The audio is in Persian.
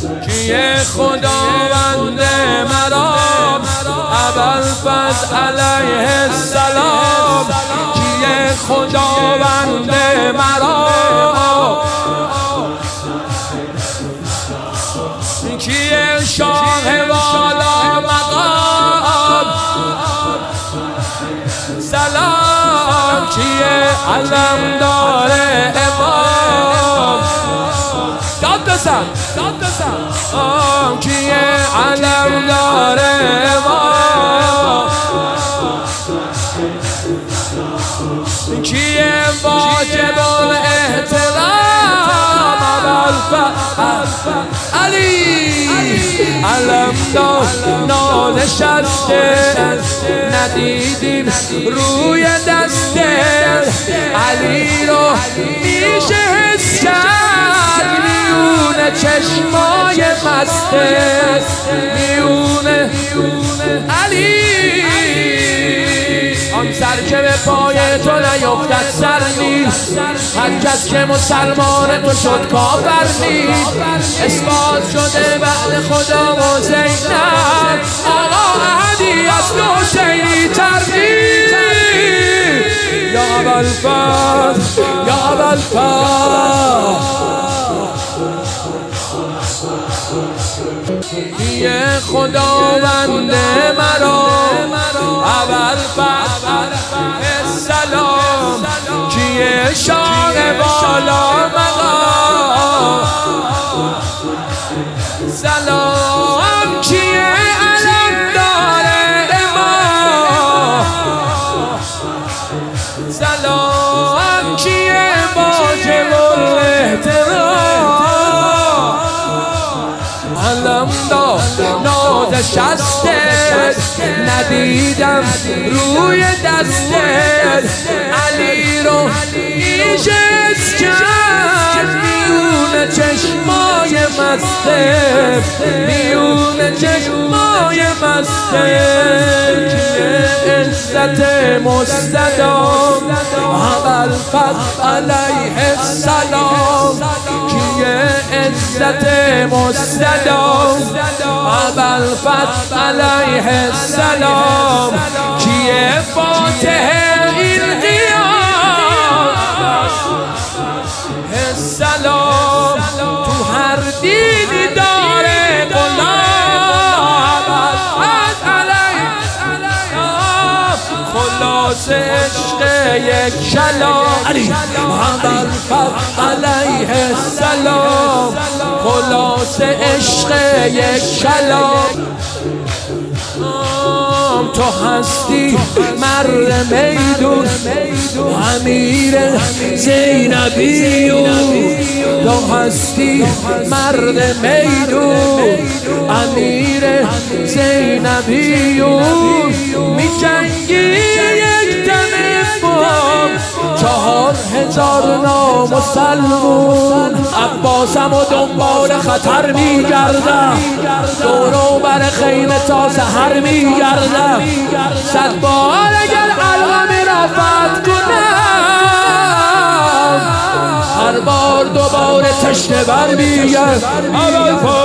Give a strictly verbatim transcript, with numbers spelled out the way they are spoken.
کیه خداوند مرا ابوالفضل علیه السلام کیه خداوند مرا کیه شاه والا مقام سلام کیه علمدار امام داد بزن داد بزن کیه علمدار امام کیه واجب الاحترام ابوالفضل علی علمدار نانشسته ندیدیم روی دسته علی رو میشه حس کرد میونه چشمای مسته میونه علی آن سر که به پای تو نیفتد سر نیست هر کس که مسلمان تو شد کافر نیست اثبات شده بعد خدا و زینب آقا احدی از تو حسینی تر نیست یا ابوالفضل یا ابوالفضل کیه خداوند مرا ابوالفضل علیه السلام کیه شاه والا مقام سلام کیه علمدار امام سلام کیه واجب الاحترام علمدار نازشسته ندیدم روی دسته علی رو میشه حس کرد میونه چشمای مسته میونه چشمای مسته کیه عزت مستدام ابوالفضل علیه السلام کیه عزت مستدام ابوالفضل علیه السلام کیه فاتح این قیام السلام تو هر دینی داره غلام ابوالفضل علیه السلام خلاص عشق یک کلام ابوالفضل علیه السلام خلاص عشق یک کلام تو هستی مرد میدون امیر زینبیون تو هستی مرد میدون امیر زینبیون می جنگی یک دم بام چهار هزار نامسلمون عباسم و دنبال خطر می گردم دورو بر خیمه تا سحر می گردم صد بار اگر علقمی را فتح کنم هر بار دوباره تشنه بر می گردم